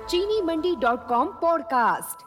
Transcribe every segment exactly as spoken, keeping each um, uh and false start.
चीनी Mandi dot com podcast.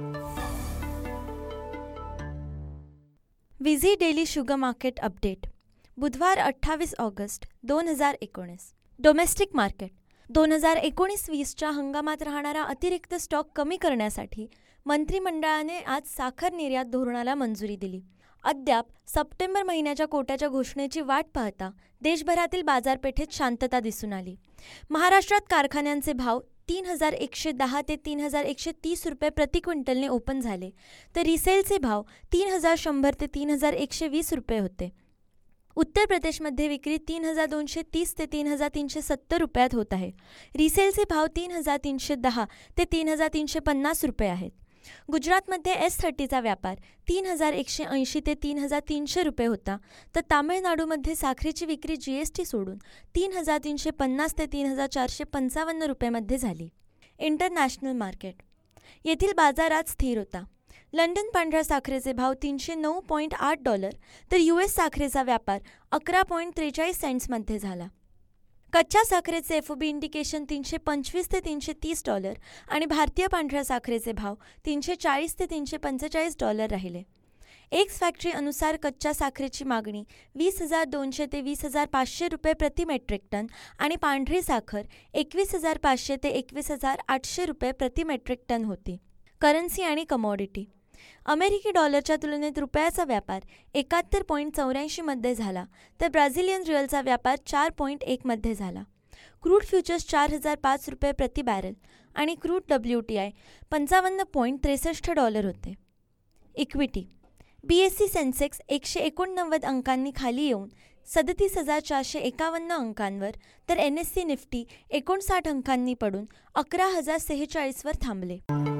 विझी daily sugar market update, बुधवार अठ्ठावीस ऑगस्ट दोन हजार एकोणीस. Domestic market. दोन हजार एकोणीस वीसच्या हंगामात राहणारा अतिरिक्त स्टॉक कमी करण्यासाठी मंत्रिमंडळाने आज साखर निर्यात धोरणाला मंजुरी दिली. अद्याप सप्टेंबर महिन्याच्या कोट्याच्या घोषणेची वाट पाहता देशभरातील बाजारपेठेत शांतता दिसून आली. महाराष्ट्रात कारखान्यांचे भाव तीन हजार एकशे दहा ते तीन हजार एकशे तीस रुपये प्रति क्विंटलने ओपन झाले, तर रिसेलचे भाव तीन हजार शंभर ते तीन हजार एकशे वीस रुपये होते. उत्तर प्रदेशमध्ये विक्री तीन हजार दोनशे तीस ते तीन हजार तीनशे सत्तर रुपयात होत आहे. रिसेलचे भाव तीन हजार तीनशे दहा ते तीन हजार तीनशे पन्नास रुपये आहेत. गुजरातमध्ये एस थर्टीचा व्यापार तीन हजार एकशे ऐंशी ते तीन हजार तीनशे रुपये होता, तर तामिळनाडूमध्ये साखरेची विक्री जी एस टी सोडून तीन हजार तीनशे पन्नास ते तीन हजार चारशे पंचावन्न रुपयेमध्ये झाली. International market. येथील बाजार आज स्थिर होता. लंडन पांढऱ्या साखरेचे भाव तीनशे नऊ पॉईंट आठ डॉलर तर यू एस साखरेचा व्यापार अकरा पॉईंट त्रेचाळीस सेंट्समध्ये झाला. कच्च्या साखरेचे एफ ओ बी इंडिकेशन तीनशे पंचवीस ते तीनशे तीस डॉलर आणि भारतीय पांढऱ्या साखरेचे भाव तीनशे चाळीस ते तीनशे पंचेचाळीस डॉलर राहिले. एक्स फॅक्टरी अनुसार कच्च्या साखरेची मागणी वीस हजार दोनशे ते वीस हजार पाचशे रुपये प्रति मेट्रिक टन आणि पांढरी साखर एकवीस हजार पाचशे ते एकवीस हजार आठशे रुपये प्रति मेट्रिक टन होती. करन्सी आणि कमॉडिटी. अमेरिकी डॉलरच्या तुलनेत रुपयाचा व्यापार एकाहत्तर पॉईंट चौऱ्याऐंशीमध्ये झाला, तर ब्राझिलियन रिअलचा व्यापार चार पॉईंट एकमध्ये झाला. क्रूड फ्युचर्स चार हजार पाच रुपये प्रति बॅरल आणि क्रूड डब्ल्यू टी आय पंचावन्न पॉईंट त्रेसष्ट डॉलर होते. Equity. B S C Sensex एकशे एकोणनव्वद अंकांनी खाली येऊन सदतीस हजार चारशे एकावन्न अंकांवर, तर एन एस सी निफ्टी एकोणसाठ अंकांनी पडून अकरा हजार सेहेचाळीसवर थांबले.